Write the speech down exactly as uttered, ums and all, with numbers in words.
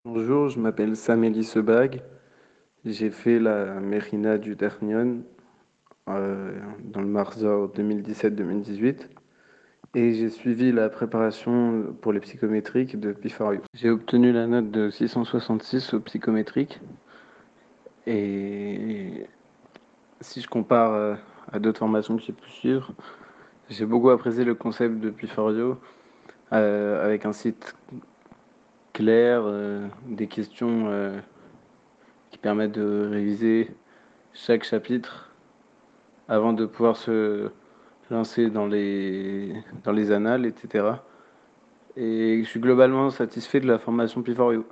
Bonjour, je m'appelle Samélie Sebag. J'ai fait la Mérina du Ternion euh, dans le Marzor deux mille dix-sept-deux mille dix-huit et j'ai suivi la préparation pour les psychométriques de Pifario. J'ai obtenu la note de six cent soixante-six au psychométrique et si je compare euh, à d'autres formations que j'ai pu suivre, j'ai beaucoup apprécié le concept de Pifario euh, avec un site clair, euh, des questions euh, qui permettent de réviser chaque chapitre avant de pouvoir se lancer dans les, dans les annales, et cetera. Et je suis globalement satisfait de la formation P quatre U.